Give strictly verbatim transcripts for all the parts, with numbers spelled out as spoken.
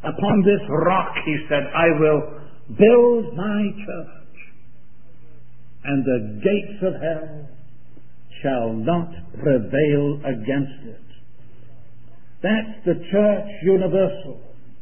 Upon this rock, he said, I will build my church, and the gates of hell shall not prevail against it. That's the church universal.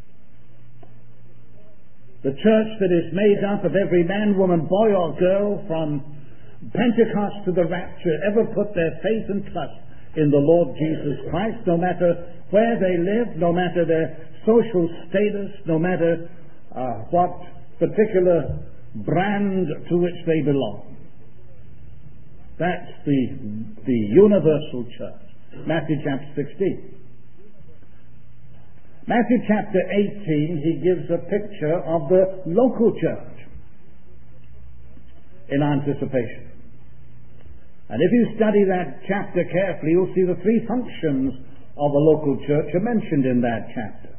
The church that is made up of every man, woman, boy or girl from Pentecost to the rapture ever put their faith and trust in the Lord Jesus Christ, no matter where they live, no matter their social status, no matter uh, what particular brand to which they belong. That's the, the universal church. Matthew chapter sixteen. Matthew chapter eighteen, he gives a picture of the local church in anticipation. And if you study that chapter carefully, you'll see the three functions of a local church are mentioned in that chapter.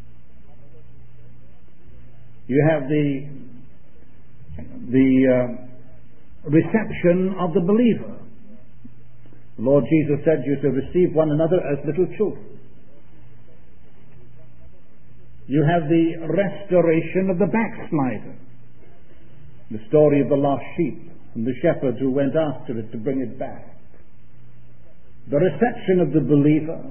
You have the, the uh, reception of the believer. The Lord Jesus said you to receive one another as little children. You have the restoration of the backslider. The story of the lost sheep and the shepherd who went after it to bring it back. The reception of the believer.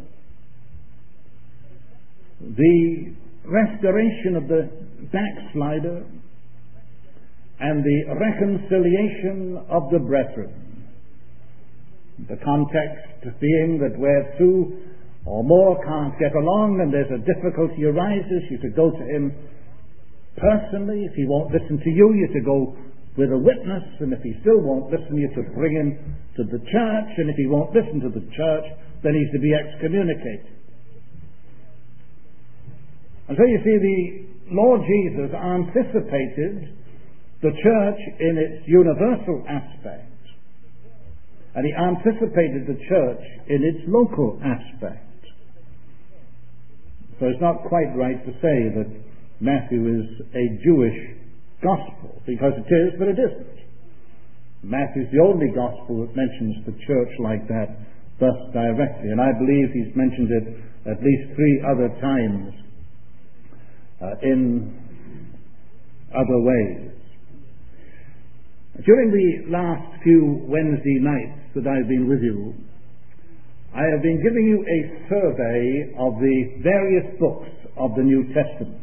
The restoration of the backslider. And the reconciliation of the brethren. The context being that where two or more can't get along and there's a difficulty arises, you to go to him personally. If he won't listen to you, you to go with a witness, and if he still won't listen, you to bring him to the church, and if he won't listen to the church, then he's to be excommunicated. And so you see, the Lord Jesus anticipated the church in its universal aspect, and he anticipated the church in its local aspect. So it's not quite right to say that Matthew is a Jewish gospel, because it is, but it isn't. Matthew's the only gospel that mentions the church like that thus directly, and I believe he's mentioned it at least three other times uh, in other ways. During the last few Wednesday nights that I've been with you, I have been giving you a survey of the various books of the New Testament.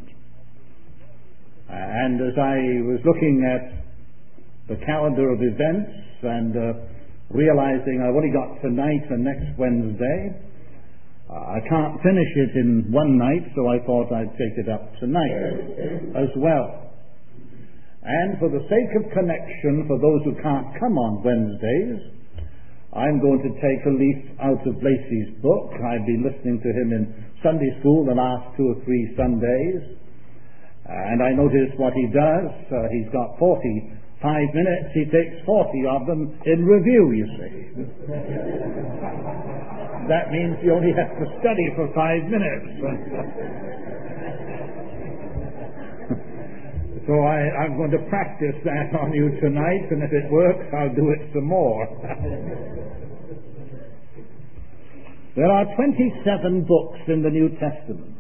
And as I was looking at the calendar of events and uh, realizing I've only got tonight and next Wednesday, uh, I can't finish it in one night, so I thought I'd take it up tonight as well. And for the sake of connection, for those who can't come on Wednesdays, I'm going to take a leaf out of Lacey's book. I've been listening to him in Sunday school the last two or three Sundays. And I notice what he does. Uh, he's got forty-five minutes. He takes forty of them in review, you see. That means he only has to study for five minutes. So I, I'm going to practice that on you tonight, and if it works, I'll do it some more. There are twenty-seven books in the New Testament.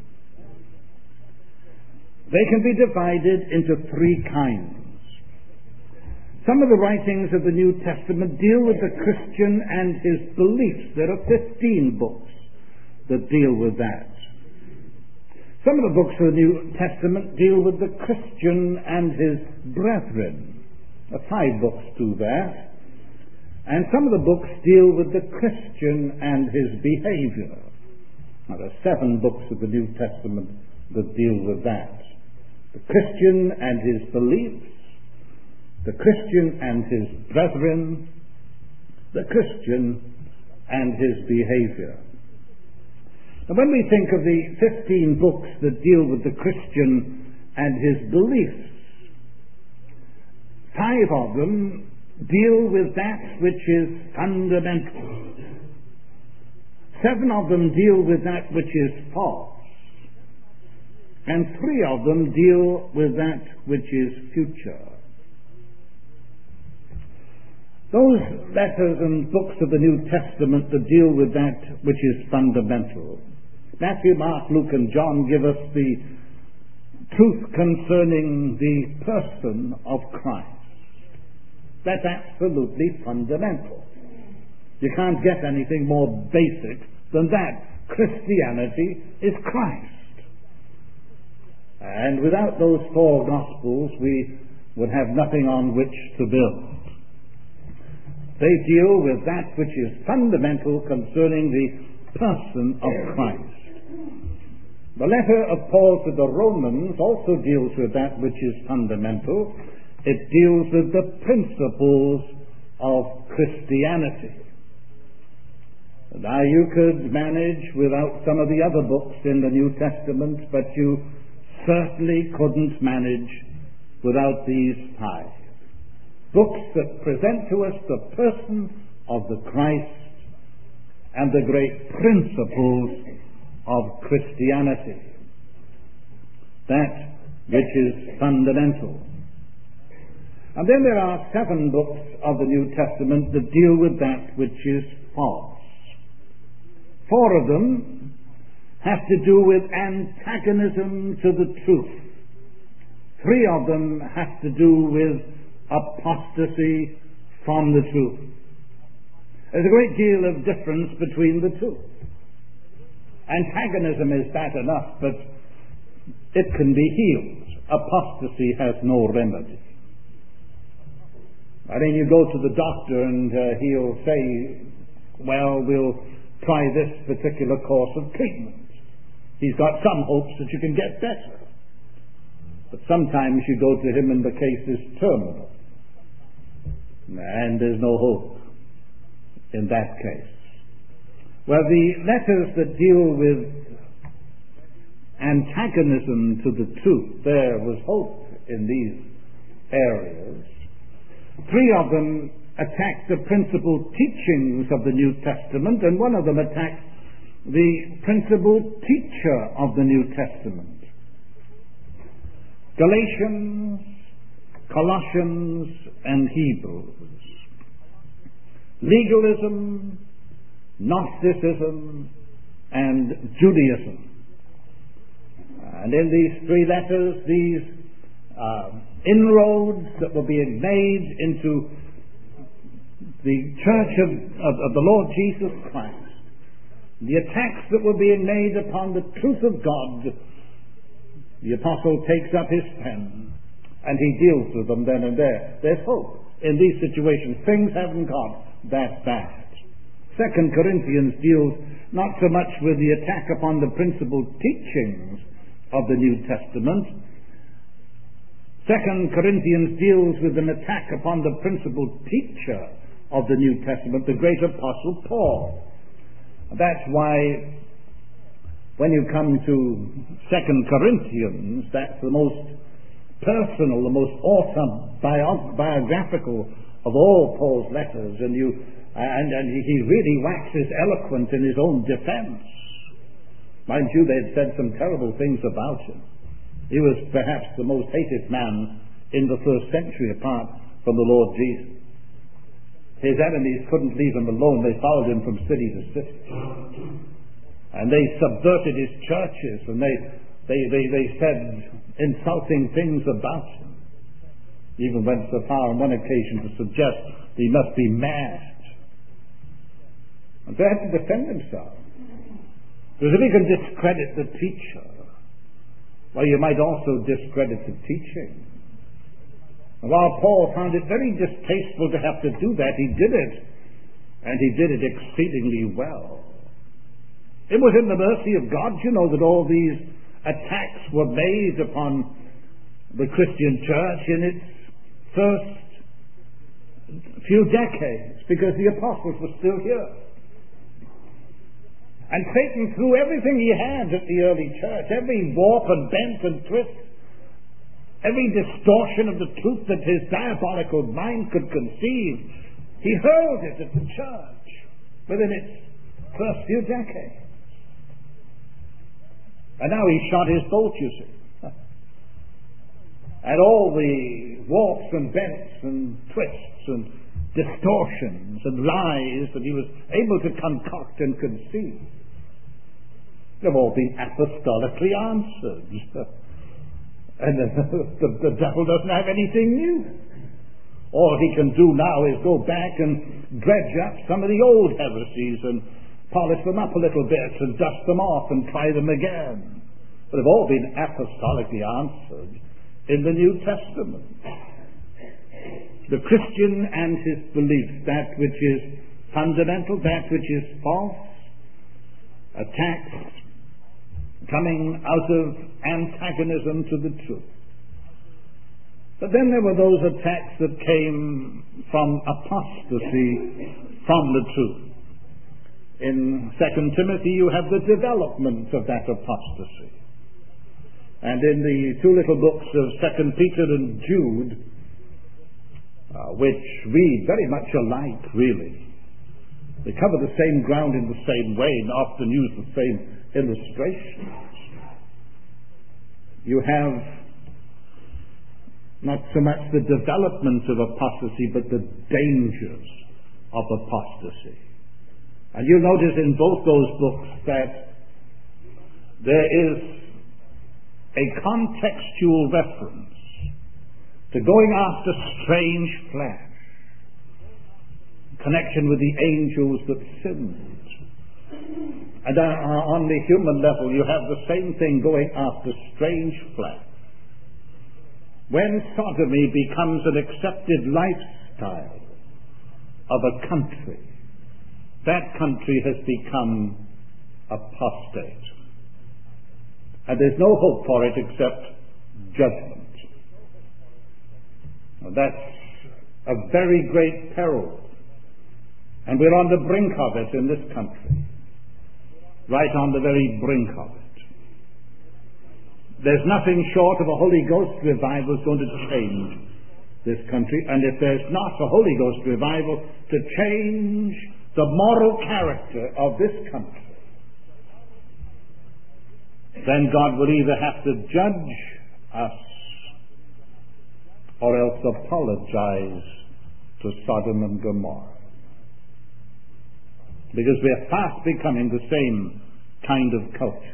They can be divided into three kinds. Some of the writings of the New Testament deal with the Christian and his beliefs. There are fifteen books that deal with that. Some of the books of the New Testament deal with the Christian and his brethren. There are five books do that. And some of the books deal with the Christian and his behavior. Now, there are seven books of the New Testament that deal with that. The Christian and his beliefs, the Christian and his brethren, the Christian and his behavior. And when we think of the fifteen books that deal with the Christian and his beliefs, five of them deal with that which is fundamental. Seven of them deal with that which is false. And three of them deal with that which is future. Those letters and books of the New Testament that deal with that which is fundamental. Matthew, Mark, Luke, and John give us the truth concerning the person of Christ. That's absolutely fundamental. You can't get anything more basic than that. Christianity is Christ. And without those four Gospels, we would have nothing on which to build. They deal with that which is fundamental concerning the person of Christ. The letter of Paul to the Romans also deals with that which is fundamental. It deals with the principles of Christianity. Now, you could manage without some of the other books in the New Testament, but you certainly couldn't manage without these five. Books that present to us the person of the Christ and the great principles of Christianity. That which is fundamental. And then there are seven books of the New Testament that deal with that which is false. Four of them have to do with antagonism to the truth. Three of them have to do with apostasy from the truth. There's a great deal of difference between the two. Antagonism is bad enough, but it can be healed. Apostasy has no remedy. I mean, you go to the doctor and uh, he'll say, well, we'll try this particular course of treatment. He's got some hopes that you can get better. But sometimes you go to him and the case is terminal. And there's no hope in that case. Well, the letters that deal with antagonism to the truth, there was hope in these areas. Three of them attack the principal teachings of the New Testament, and one of them attacks the principal teacher of the New Testament. Galatians, Colossians, and Hebrews. Legalism, Gnosticism, and Judaism. And in these three letters, these uh, inroads that were being made into the church of, of, of the Lord Jesus Christ, the attacks that were being made upon the truth of God, the apostle takes up his pen and he deals with them then and there. There's hope in these situations. Things haven't got that bad. Second Corinthians deals not so much with the attack upon the principal teachings of the New Testament. Second Corinthians deals with an attack upon the principal teacher of the New Testament, the great apostle Paul. That's why when you come to Second Corinthians, that's the most personal, the most autobiographical of all Paul's letters, and you and, and he really waxes eloquent in his own defense. Mind you, they had said some terrible things about him. He was perhaps the most hated man in the first century apart from the Lord Jesus. His enemies couldn't leave him alone. They followed him from city to city. And they subverted his churches, and they, they, they, they said insulting things about him. Even went so far on one occasion to suggest he must be mad. And they had to defend himself. Because if he can discredit the teacher, well, you might also discredit the teaching. And while Paul found it very distasteful to have to do that, he did it. And he did it exceedingly well. It was in the mercy of God, you know, that all these attacks were made upon the Christian church in its first few decades, because the apostles were still here. And Satan threw everything he had at the early church, every warp and bent and twist, every distortion of the truth that his diabolical mind could conceive, he hurled it at the church within its first few decades. And now he shot his bolt, you see. And all the warps and bents and twists and distortions and lies that he was able to concoct and conceive, they've all been apostolically answered. And the, the, the devil doesn't have anything new. All he can do now is go back and dredge up some of the old heresies and polish them up a little bit and dust them off and try them again. But they've all been apostolically answered in the New Testament. The Christian and his beliefs, that which is fundamental, that which is false, attacks coming out of antagonism to the truth. But then there were those attacks that came from apostasy from the truth. In Second Timothy you have the development of that apostasy. And in the two little books of Second Peter and Jude, uh, which read very much alike, really. They cover the same ground in the same way and often use the same illustrations. You have not so much the development of apostasy, but the dangers of apostasy. And you'll notice in both those books that there is a contextual reference to going after strange flesh, connection with the angels that sinned. And uh, on the human level you have the same thing going after strange flesh. When sodomy becomes an accepted lifestyle of a country, that country has become apostate. And there's no hope for it except judgment. Now that's a very great peril. And we're on the brink of it in this country. Right on the very brink of it. There's nothing short of a Holy Ghost revival is going to change this country. And if there's not a Holy Ghost revival to change the moral character of this country, then God will either have to judge us or else apologize to Sodom and Gomorrah. Because we're fast becoming the same kind of culture.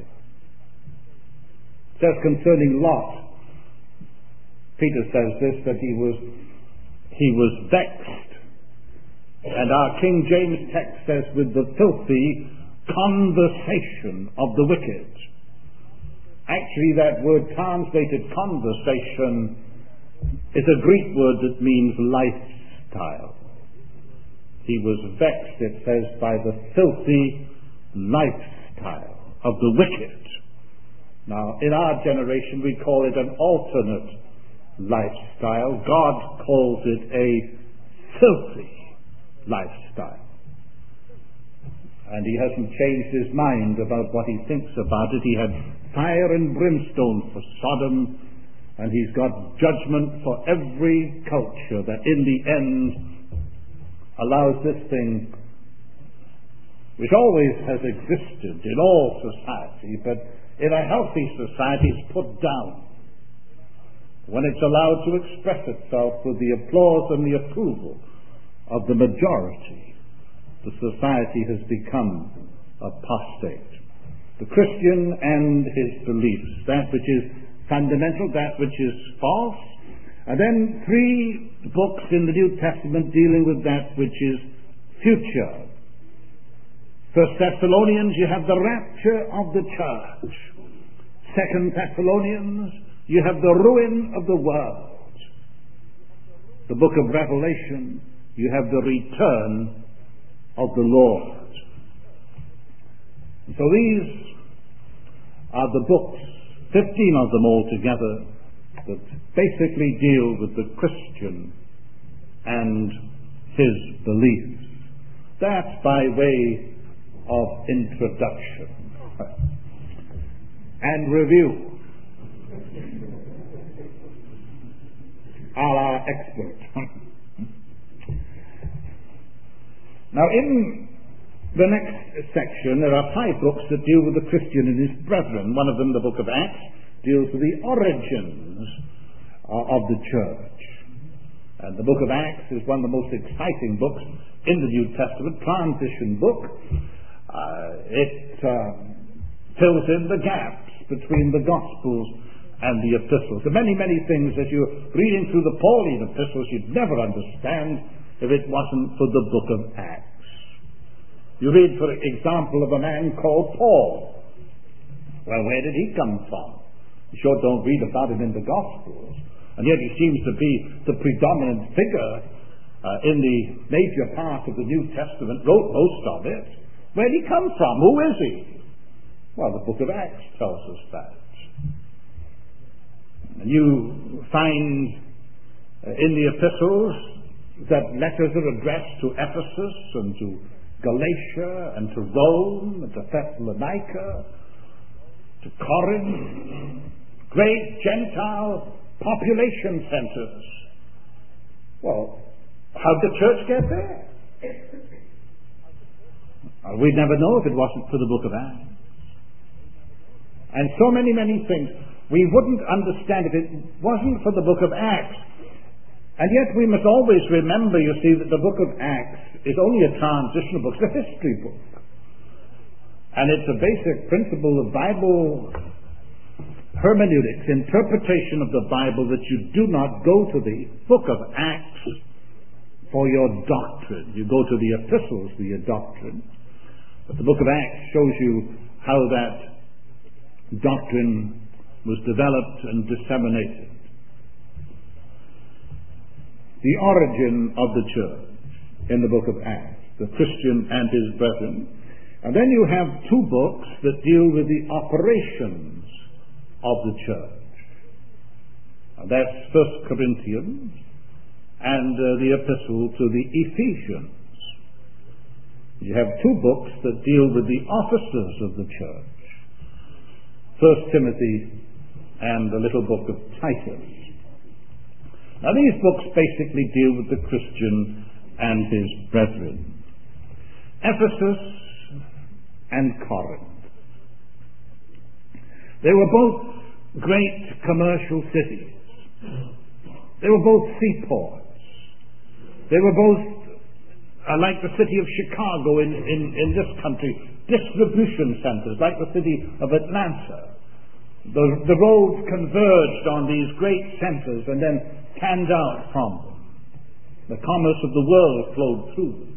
It says concerning Lot, Peter says this, that he was he was vexed. And our King James text says, with the filthy conversation of the wicked. Actually, that word translated conversation is a Greek word that means lifestyle. He was vexed, it says, by the filthy lifestyle of the wicked. Now, in our generation, we call it an alternate lifestyle. God calls it a filthy lifestyle. And he hasn't changed his mind about what he thinks about it. He had fire and brimstone for Sodom, and he's got judgment for every culture that in the end allows this thing, which always has existed in all society, but in a healthy society is put down when it's allowed to express itself with the applause and the approval of the majority. The society has become apostate. The Christian and his beliefs, that which is fundamental, that which is false, and then three books in the New Testament dealing with that which is future. First Thessalonians, you have the rapture of the church. Second Thessalonians, you have the ruin of the world. The book of Revelation, you have the return of the Lord. So these are the books, fifteen of them altogether, that basically deal with the Christian and his beliefs. That's by way of introduction and review. A la expert. Now in the next section there are five books that deal with the Christian and his brethren. One of them, the book of Acts, deals with the origins uh, of the church. And the book of Acts is one of the most exciting books in the New Testament, transition book. Uh, it uh, fills in the gaps between the Gospels and the epistles. The many, many things that you're reading through the Pauline epistles you'd never understand if it wasn't for the book of Acts. You read, for example, of a man called Paul. Well, where did he come from? You sure don't read about him in the Gospels. And yet he seems to be the predominant figure uh, in the major part of the New Testament, wrote most of it. Where did he come from? Who is he? Well, the book of Acts tells us that. And you find uh, in the epistles that letters are addressed to Ephesus and to Galatia and to Rome and to Thessalonica, to Corinth, great Gentile population centers. Well, how did the church get there? Well, we'd never know if it wasn't for the book of Acts. And so many, many things. We wouldn't understand if it wasn't for the book of Acts. And yet we must always remember, you see, that the book of Acts is only a transitional book. It's a history book. And it's a basic principle of Bible hermeneutics, interpretation of the Bible, that you do not go to the book of Acts for your doctrine. You go to the epistles for your doctrine. But the book of Acts shows you how that doctrine was developed and disseminated. The origin of the church in the book of Acts, the Christian and his brethren. And then you have two books that deal with the operations of the church. And that's First Corinthians and uh, the epistle to the Ephesians. You have two books that deal with the officers of the church. First Timothy and the little book of Titus. Now these books basically deal with the Christian and his brethren. Ephesus and Corinth. They were both great commercial cities. They were both seaports. They were both, uh, like the city of Chicago in, in, in this country, distribution centers, like the city of Atlanta. The, the roads converged on these great centers and then panned out from them. The commerce of the world flowed through them.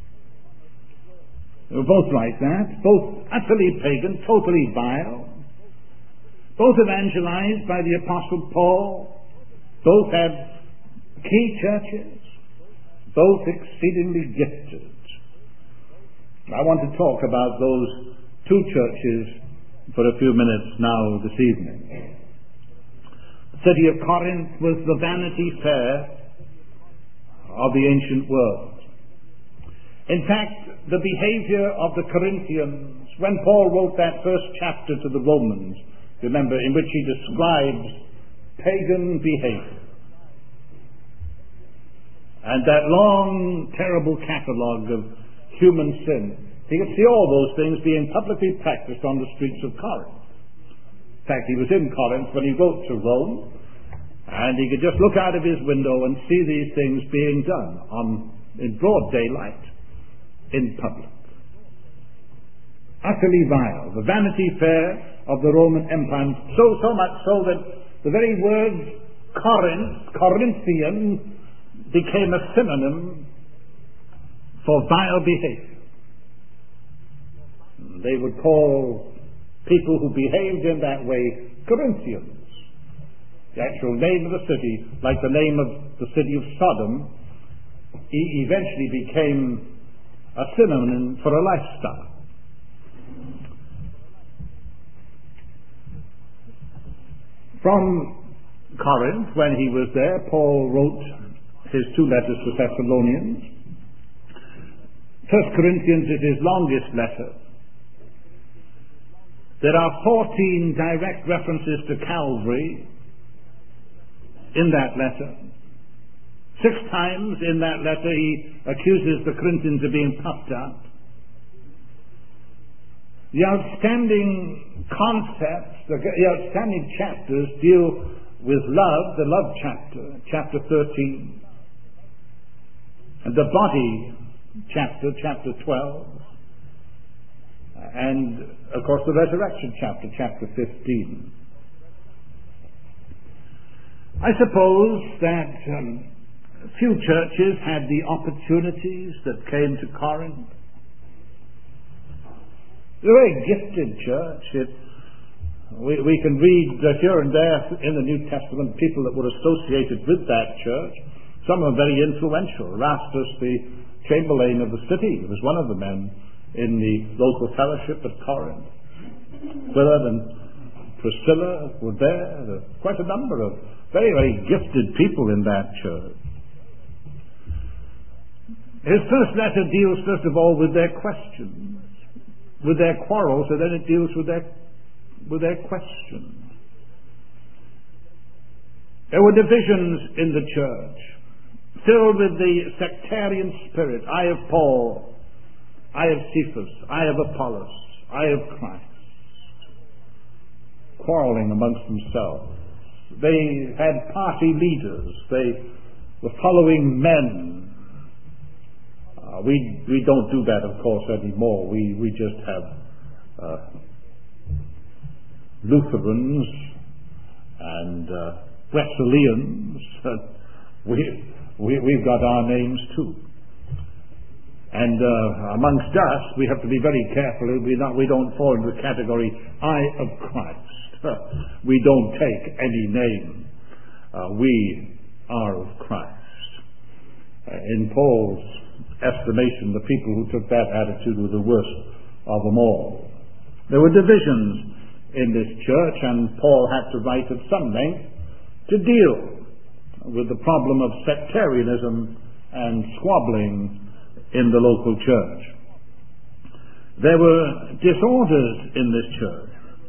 They were both like that, both utterly pagan, totally vile, both evangelized by the Apostle Paul, both had key churches, both exceedingly gifted. I want to talk about those two churches for a few minutes now this evening. The city of Corinth was the Vanity Fair of the ancient world. In fact, the behavior of the Corinthians, when Paul wrote that first chapter to the Romans, remember, in which he describes pagan behavior, and that long, terrible catalogue of human sin, he could see all those things being publicly practiced on the streets of Corinth. In fact, he was in Corinth when he wrote to Rome, and he could just look out of his window and see these things being done on, in broad daylight, in public. Utterly vile, the Vanity Fair of the Roman Empire, so, so much so that the very word Corinth, Corinthian, became a synonym for vile behavior. They would call people who behaved in that way Corinthians. The actual name of the city, like the name of the city of Sodom, e- eventually became a synonym for a lifestyle. From Corinth, when he was there, Paul wrote his two letters to Thessalonians. First Corinthians is his longest letter. There are fourteen direct references to Calvary in that letter. Six times in that letter he accuses the Corinthians of being puffed up. The outstanding concepts, the, the outstanding chapters deal with love, the love chapter, chapter thirteen, and the body chapter, chapter twelve, and of course the resurrection chapter, chapter fifteen. I suppose that um, few churches had the opportunities that came to Corinth. It's a very gifted church. It, we, we can read uh, here and there in the New Testament people that were associated with that church. Some of them very influential. Erastus, the chamberlain of the city, was one of the men in the local fellowship at Corinth. Aquila and Priscilla were there. There were quite a number of very, very gifted people in that church. His first letter deals, first of all, with their questions, with their quarrels, and then it deals with their, with their questions. There were divisions in the church, filled with the sectarian spirit. I of Paul, I of Cephas, I of Apollos, I of Christ. Quarreling amongst themselves. They had party leaders. They were following men. Uh, we we don't do that, of course, anymore. We we just have uh, Lutherans and uh, Wesleyans. we we we've got our names too. And uh, amongst us, we have to be very careful. We not we don't fall into the category I of Christ. We don't take any name. Uh, we are of Christ. Uh, in Paul's estimation, the people who took that attitude were the worst of them all. There were divisions in this church, and Paul had to write at some length to deal with the problem of sectarianism and squabbling in the local church. There were disorders in this church.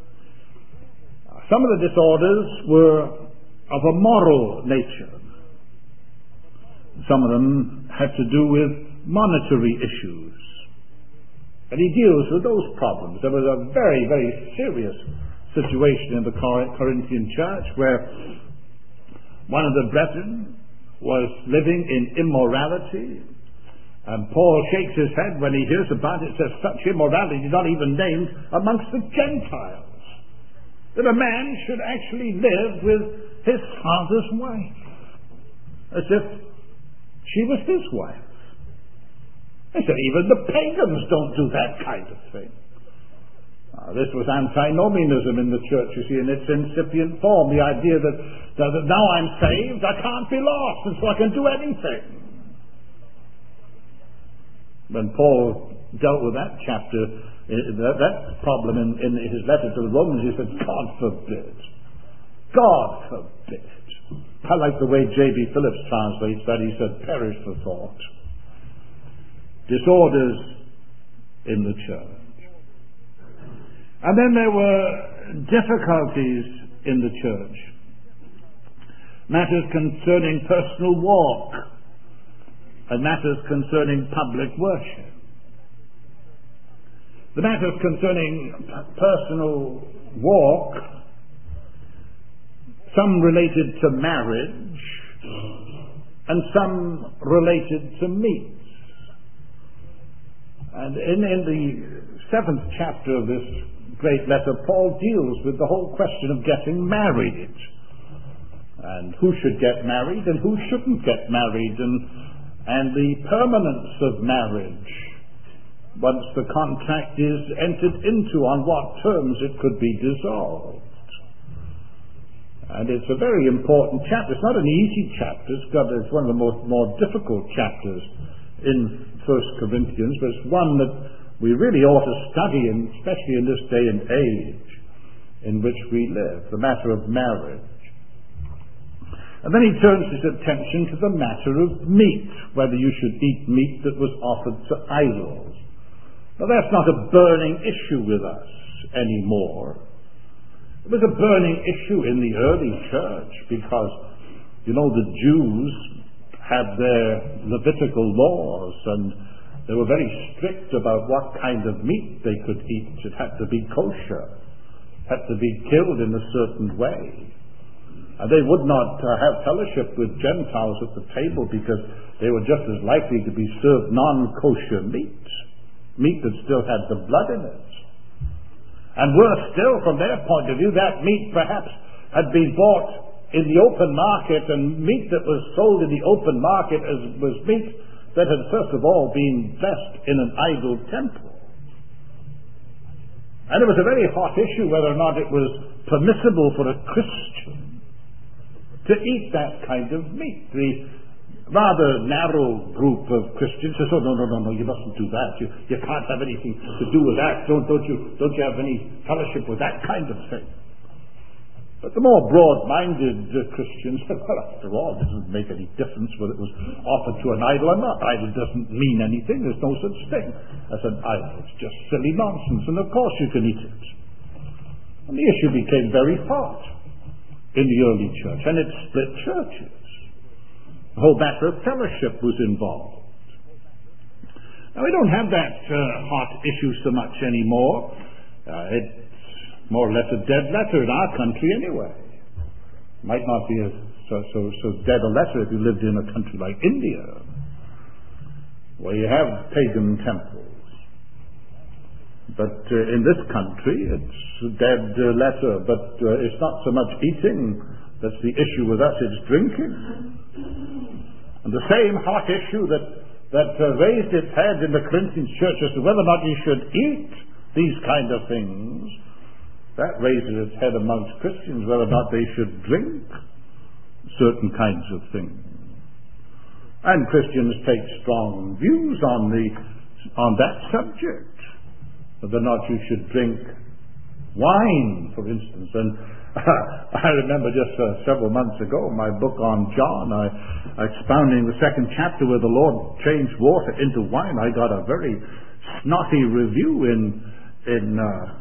Some of the disorders were of a moral nature. Some of them had to do with monetary issues. And he deals with those problems. There was a very, very serious situation in the Corinthian church where one of the brethren was living in immorality. And Paul shakes his head when he hears about it. Says such immorality is not even named amongst the Gentiles. That a man should actually live with his father's wife, as if she was his wife. They said even the pagans don't do that kind of thing. Uh, this was antinomianism in the church, you see, in its incipient form. The idea that, that, that now I'm saved, I can't be lost, and so I can do anything. When Paul dealt with that chapter, that, that problem in, in his letter to the Romans, he said, God forbid. God forbid. I like the way J B Phillips translates that. He said, perish the thought. Disorders in the church. And then there were difficulties in the church. Matters concerning personal walk and matters concerning public worship. The matters concerning personal walk, some related to marriage and some related to meats. And in, in the seventh chapter of this great letter, Paul deals with the whole question of getting married, and who should get married and who shouldn't get married, and, and the permanence of marriage once the contract is entered into, on what terms it could be dissolved. And it's a very important chapter. It's not an easy chapter. It's, got, it's one of the most, more difficult chapters in First Corinthians, but it's one that we really ought to study, and especially in this day and age in which we live, the matter of marriage. And then he turns his attention to the matter of meat, whether you should eat meat that was offered to idols. Now that's not a burning issue with us anymore. It was a burning issue in the early church because, you know, the Jews had their Levitical laws, and they were very strict about what kind of meat they could eat. It had to be kosher, had to be killed in a certain way. And they would not uh, have fellowship with Gentiles at the table because they were just as likely to be served non-kosher meat, meat that still had the blood in it. And worse still, from their point of view, that meat perhaps had been bought in the open market, and meat that was sold in the open market as was meat that had first of all been blessed in an idol temple. And it was a very hot issue whether or not it was permissible for a Christian to eat that kind of meat. The rather narrow group of Christians says, oh, no, no, no, no, you mustn't do that. You, you can't have anything to do with that. Don't, don't, you, don't you have any fellowship with that kind of thing? But the more broad-minded uh, Christians said, well, after all, it doesn't make any difference whether it was offered to an idol or not. Idol doesn't mean anything. There's no such thing as an idol. It's just silly nonsense, and of course you can eat it. And the issue became very hot in the early church, and it split churches. The whole matter of fellowship was involved. Now, we don't have that uh, hot issue so much anymore. Uh, it's more or less a dead letter in our country anyway. Might not be a, so, so, so dead a letter if you lived in a country like India, where you have pagan temples. But uh, in this country, it's a dead uh, letter, but uh, it's not so much eating that's the issue with us, it's drinking. And the same hot issue that, that uh, raised its head in the Corinthian church as to whether or not you should eat these kind of things, that raises its head amongst Christians, whether or not they should drink certain kinds of things. And Christians take strong views on the on that subject, whether or not you should drink wine, for instance. And I remember just uh, several months ago, my book on John, I, expounding the second chapter where the Lord changed water into wine, I got a very snotty review in in uh,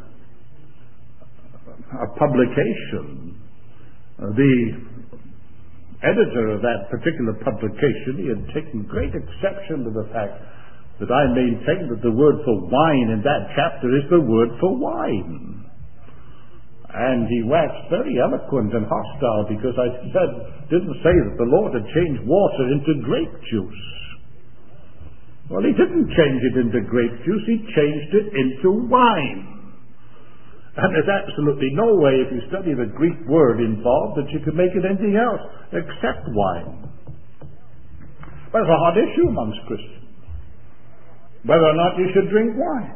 a publication. Uh, the editor of that particular publication, he had taken great exception to the fact that I maintained that the word for wine in that chapter is the word for wine. And he waxed very eloquent and hostile because I said, didn't say that the Lord had changed water into grape juice. Well, he didn't change it into grape juice, he changed it into wine. And there's absolutely no way, if you study the Greek word involved, that you could make it anything else except wine. But it's a hot issue amongst Christians, whether or not you should drink wine.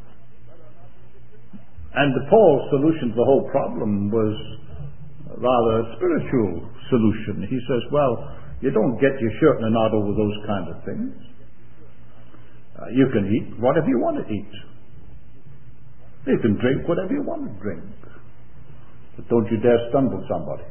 And the Paul's solution to the whole problem was rather a spiritual solution. He says, well, you don't get your shirt in a knot over those kind of things. Uh, you can eat whatever you want to eat. You can drink whatever you want to drink. But don't you dare stumble somebody.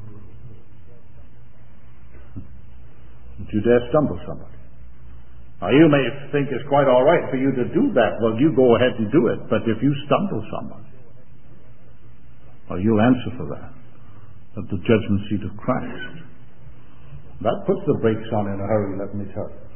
Don't you dare stumble somebody. Now, you may think it's quite all right for you to do that. Well, you go ahead and do it. But if you stumble somebody, well, you'll answer for that at the judgment seat of Christ. That puts the brakes on in a hurry, let me tell you.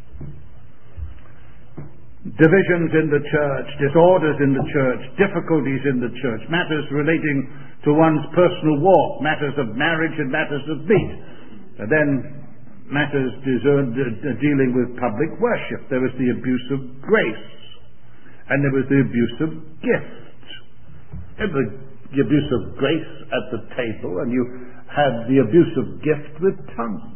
Divisions in the church, disorders in the church, difficulties in the church, matters relating to one's personal walk, matters of marriage and matters of meat, and then matters deserved, uh, dealing with public worship. There was the abuse of grace, and there was the abuse of gift. And the, the abuse of grace at the table, and you had the abuse of gift with tongues.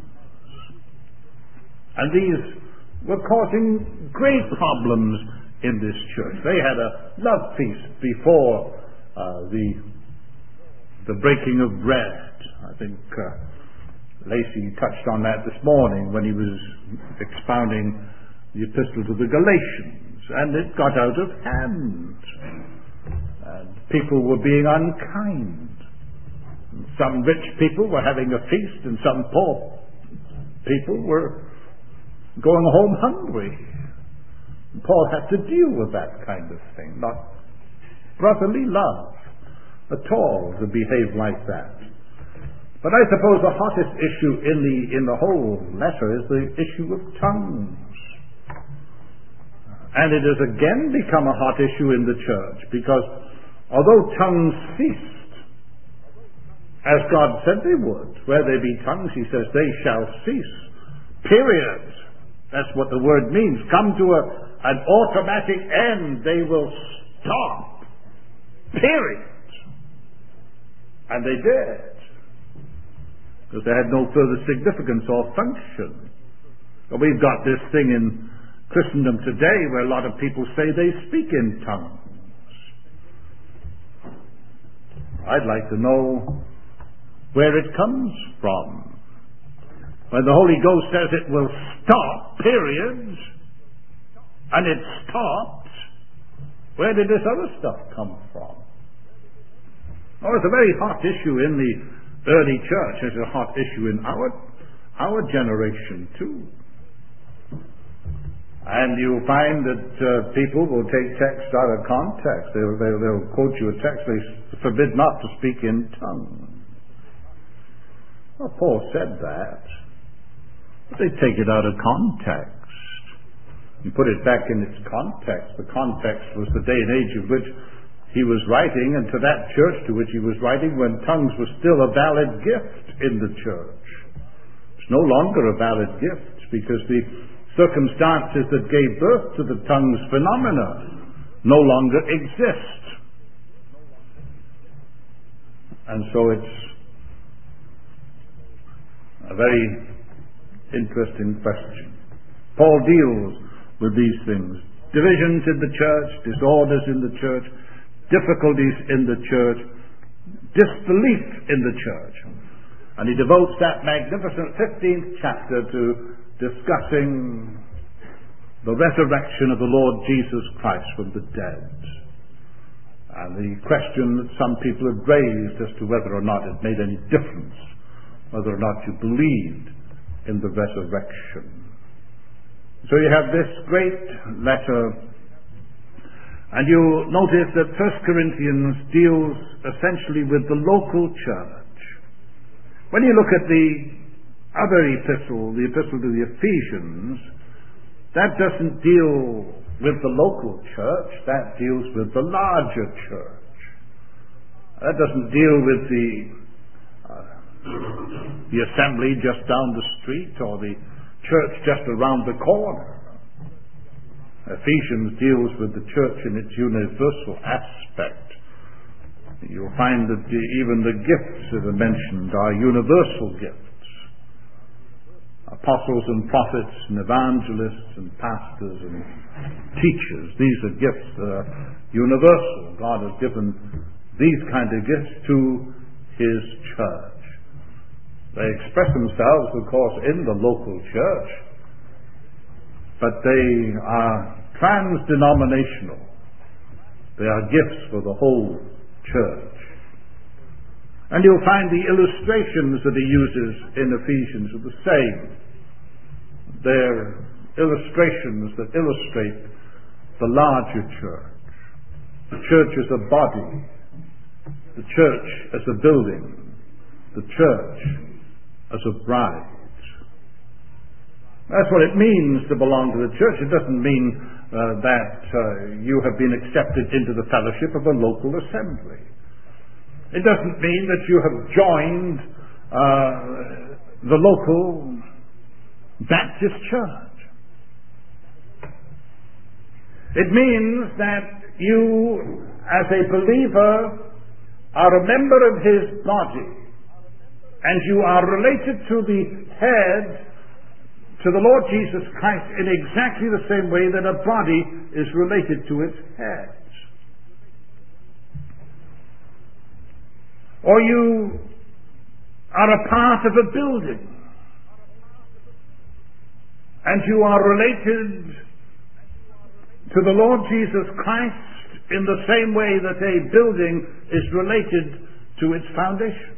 And these were causing great problems in this church. They had a love feast before uh, the the breaking of bread. I think uh, Lacey touched on that this morning when he was expounding the epistle to the Galatians, and it got out of hand. And people were being unkind. Some rich people were having a feast, and some poor people were going home hungry. And Paul had to deal with that kind of thing, not brotherly love at all to behave like that. But I suppose the hottest issue in the in the whole letter is the issue of tongues. And it has again become a hot issue in the church, because although tongues ceased, as God said they would, where there be tongues, he says, they shall cease. Period. That's what the word means. Come to a, an automatic end. They will stop. Period. And they did. because they had no further significance or function. But we've got this thing in Christendom today where a lot of people say they speak in tongues. I'd like to know where it comes from. When the Holy Ghost says it will stop, period, and it stopped, where did this other stuff come from? Oh, it's a very hot issue in the early church. It's a hot issue in our, our generation too. And you'll find that uh, people will take text out of context. They'll, they'll, they'll quote you a text, they forbid not to speak in tongues. Well, Paul said that. But they take it out of context. You put it back in its context. The context was the day and age of which he was writing, and to that church to which he was writing when tongues was still a valid gift in the church. It's no longer a valid gift because the circumstances that gave birth to the tongues phenomena no longer exist. And so it's a very interesting question. Paul deals with these things. Divisions in the church, disorders in the church, difficulties in the church, disbelief in the church. And he devotes that magnificent fifteenth chapter to discussing the resurrection of the Lord Jesus Christ from the dead. And the question that some people have raised as to whether or not it made any difference, whether or not you believed in the resurrection. So you have this great letter, and you notice that First Corinthians deals essentially with the local church. When you look at the other epistle, the epistle to the Ephesians, that doesn't deal with the local church, that deals with the larger church. That doesn't deal with the uh, the assembly just down the street or the church just around the corner. Ephesians deals with the church in its universal aspect. You'll find that the, even the gifts that are mentioned are universal gifts. Apostles and prophets and evangelists and pastors and teachers. These are gifts that are universal. God has given these kind of gifts to His church. They express themselves, of course, in the local church, but they are trans-denominational. They are gifts for the whole church. And you'll find the illustrations that he uses in Ephesians are the same. They're illustrations that illustrate the larger church. The church as a body. The church as a building. The church as a bride. That's what it means to belong to the church. It doesn't mean uh, that uh, you have been accepted into the fellowship of a local assembly. It doesn't mean that you have joined uh, the local Baptist church. It means that you, as a believer, are a member of His body, and you are related to the head, to the Lord Jesus Christ, in exactly the same way that a body is related to its head. Or you are a part of a building, and you are related to the Lord Jesus Christ in the same way that a building is related to its foundation.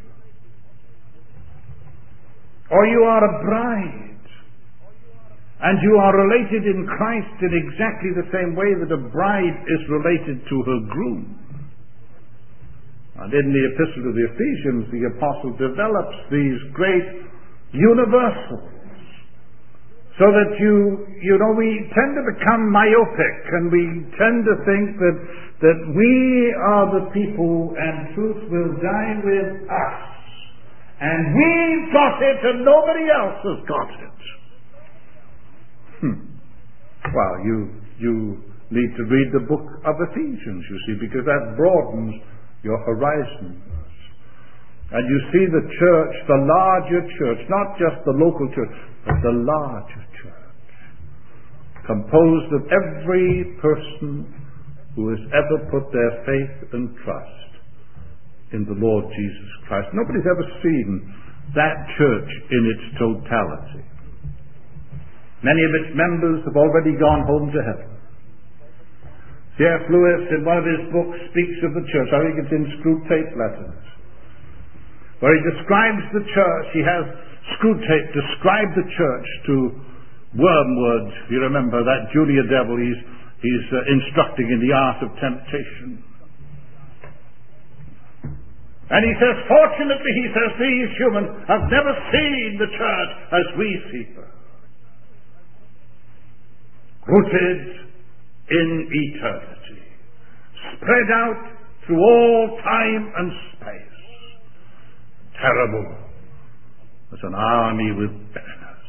Or you are a bride, and you are related in Christ in exactly the same way that a bride is related to her groom. And in the Epistle to the Ephesians, the Apostle develops these great universals, so that you, you know, we tend to become myopic, and we tend to think that, that we are the people, and truth will die with us. And we've got it, and nobody else has got it. Hmm. Well, you, you need to read the book of Ephesians, you see, because that broadens your horizons. And you see the church, the larger church, not just the local church, but the larger church, composed of every person who has ever put their faith and trust in the Lord Jesus Christ. Nobody's ever seen that church in its totality. Many of its members have already gone home to heaven. C S Lewis, in one of his books, speaks of the church. I think it's in Screwtape Letters, where he describes the church. He has Screwtape describe the church to Wormwood. You remember that Julia devil he's, he's uh, instructing in the art of temptation. And he says, fortunately, he says, these humans have never seen the church as we see her. Rooted in eternity, spread out through all time and space, terrible as an army with banners.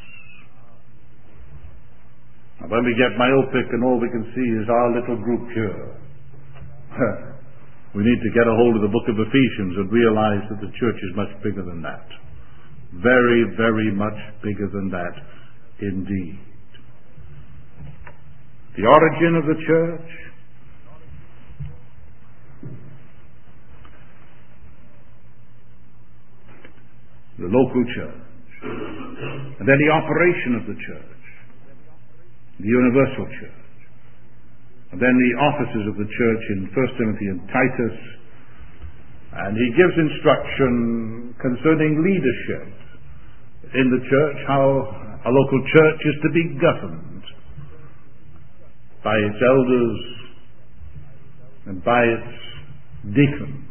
And when we get myopic and all we can see is our little group here, we need to get a hold of the book of Ephesians and realize that the church is much bigger than that. Very, very much bigger than that indeed. The origin of the church, the local church, and then the operation of the church, the universal church, and then the offices of the church in First Timothy and Titus, and he gives instruction concerning leadership in the church, how a local church is to be governed by its elders and by its deacons.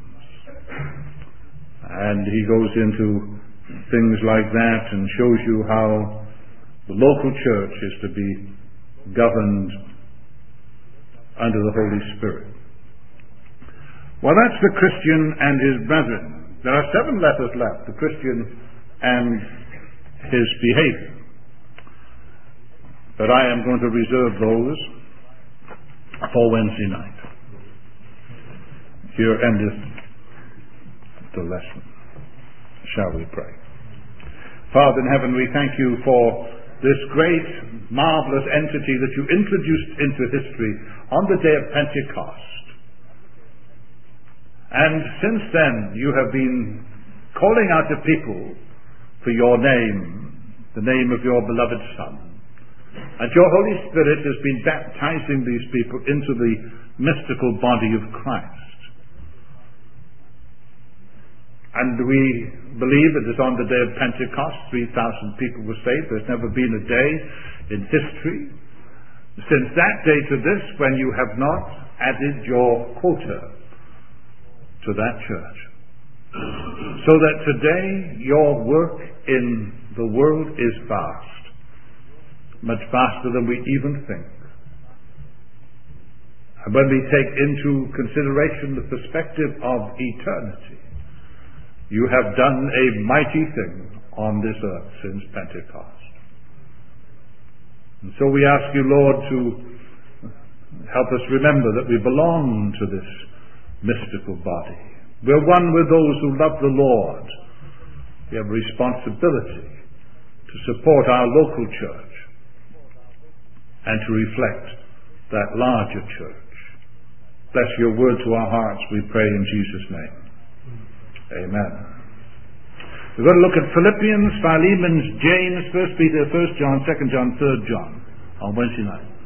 And he goes into things like that and shows you how the local church is to be governed under the Holy Spirit. Well, that's the Christian and his brethren. There are seven letters left, the Christian and his behavior. But I am going to reserve those for Wednesday night. Here endeth the lesson. Shall we pray? Father in heaven, we thank you for this great, marvelous entity that you introduced into history on the day of Pentecost. And since then, you have been calling out to people for your name, the name of your beloved Son. And your Holy Spirit has been baptizing these people into the mystical body of Christ. And we believe it is on the day of Pentecost, three thousand people were saved. There's never been a day in history since that day to this when you have not added your quota to that church. So that today your work in the world is vast. Much faster than we even think. And when we take into consideration the perspective of eternity, you have done a mighty thing on this earth since Pentecost. And so we ask you, Lord, to help us remember that we belong to this mystical body. We're one with those who love the Lord. We have a responsibility to support our local church and to reflect that larger church. Bless your word to our hearts, we pray in Jesus' name. Amen. We're going to look at Philippians, Philemon, James, First Peter, First John, Second John, Third John on Wednesday night.